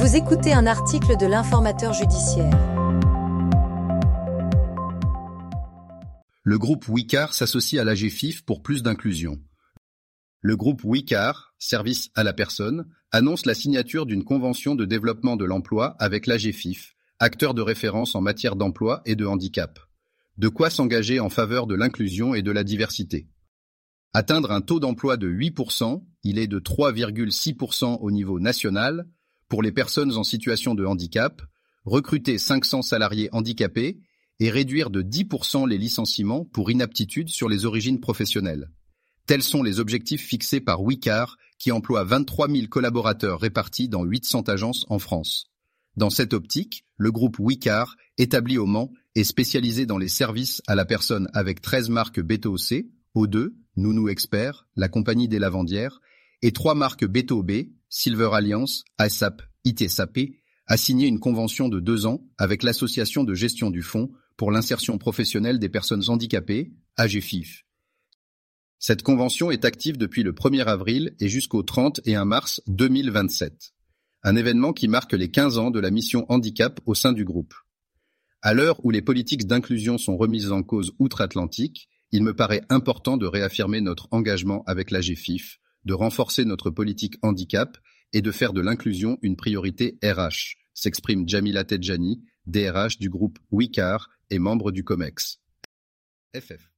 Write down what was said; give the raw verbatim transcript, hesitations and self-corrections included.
Vous écoutez un article de l'Informateur judiciaire. Le groupe Wicar s'associe à l'A G F I F pour plus d'inclusion. Le groupe Wicar, Service à la personne, annonce la signature d'une convention de développement de l'emploi avec l'A G F I F, acteur de référence en matière d'emploi et de handicap. De quoi s'engager en faveur de l'inclusion et de la diversité. Atteindre un taux d'emploi de huit pour cent, il est de trois virgule six pour cent au niveau national, pour les personnes en situation de handicap, recruter cinq cents salariés handicapés et réduire de dix pour cent les licenciements pour inaptitude sur les origines professionnelles. Tels sont les objectifs fixés par Wicar, qui emploie vingt-trois mille collaborateurs répartis dans huit cents agences en France. Dans cette optique, le groupe Wicar, établi au Mans, est spécialisé dans les services à la personne avec treize marques B deux C, O deux, Nounou Expert, la compagnie des lavandières, et trois marques B deux B, Silver Alliance, ASAP, I T S A P, a signé une convention de deux ans avec l'Association de gestion du fonds pour l'insertion professionnelle des personnes handicapées, A G F I F. Cette convention est active depuis le premier avril et jusqu'au trente et un mars deux mille vingt-sept. Un événement qui marque les quinze ans de la mission handicap au sein du groupe. À l'heure où les politiques d'inclusion sont remises en cause outre-Atlantique, il me paraît important de réaffirmer notre engagement avec l'A G F I F, de renforcer notre politique handicap et de faire de l'inclusion une priorité R H, s'exprime Jamila Tedjani, D R H du groupe Wicar et membre du COMEX. F F.